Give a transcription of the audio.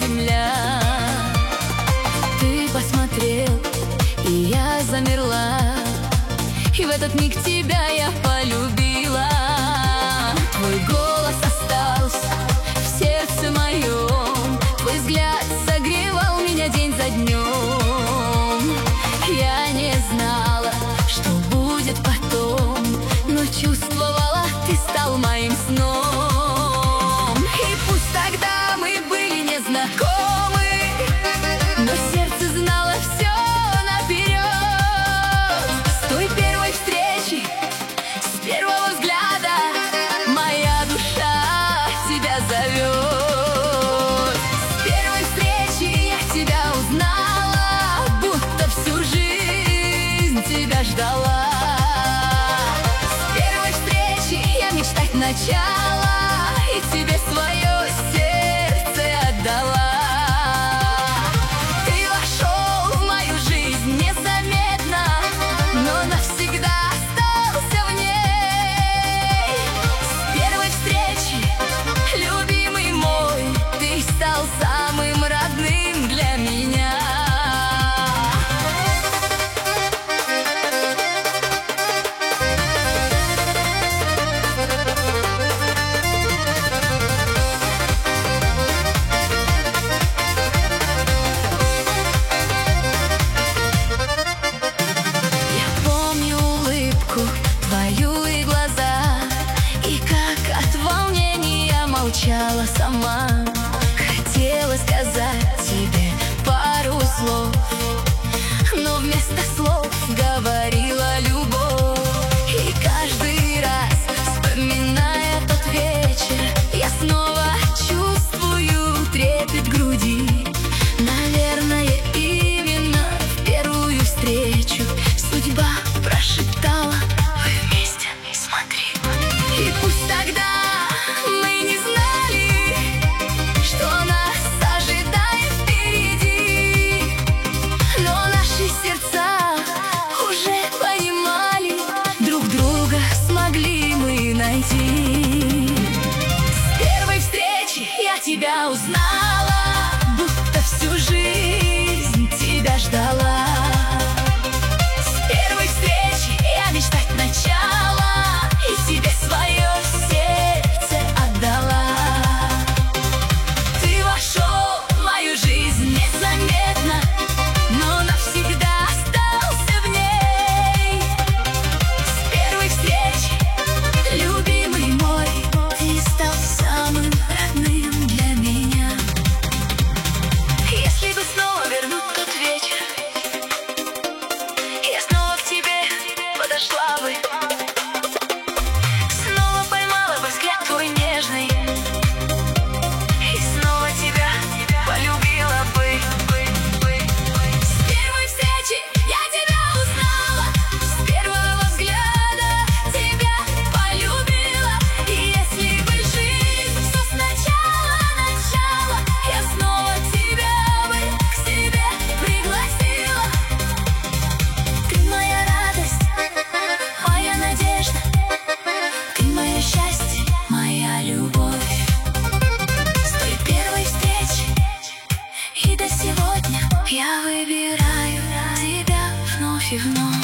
земля. Ты посмотрел, и я замерла, и в этот миг тебя я полюбила. Твой голос остался в сердце моем, твой взгляд согревал меня день за днем. Я не знала, что будет потом, но чувствовала, ты стал моим сном. И пусть тогда мы были незнакомы, но сердце знало все наперед. С той первой встречи, с первого взгляда, моя душа тебя зовет. С первой встречи я тебя узнала, будто всю жизнь тебя ждала. С первой встречи я мечтать начала, и тебе свое сердце отдала. Ты вошел в мою жизнь незаметно, но навсегда остался в ней. С первой встречи, любимый мой, ты стал самым родным для меня. Твою и глаза, и как от волнения молчала сама. Хотела сказать тебе пару слов, но вместо слов говорила любовь. И каждый раз, вспоминая тот вечер, я снова чувствую трепет груди. Наверное, именно в первую встречу судьба прошептала: и пусть тогда мы не знали, что нас ожидает впереди, но наши сердца уже понимали, друг друга смогли мы найти. С первой встречи я тебя узнала, будто всю жизнь тебя ждала. С первой встречи я мечтать начала, и тебе свое сердце отдала. Ты вошел в мою жизнь незаметно, но навсегда остался в ней. С первой встречи, любимый мой, ты стал самым родным для меня. Если бы снова вернуть тот вечер, я снова к тебе подошла бы, твой нежный, и снова тебя полюбила бы. С первой встречи я тебя узнала, с первого взгляда тебя полюбила. И если бы жизнь все сначала начала, я снова тебя бы к себе пригласила. Ты моя радость, моя надежда, ты мое счастье, моя любовь. С той первой встречи и до сегодня я выбираю тебя вновь и вновь.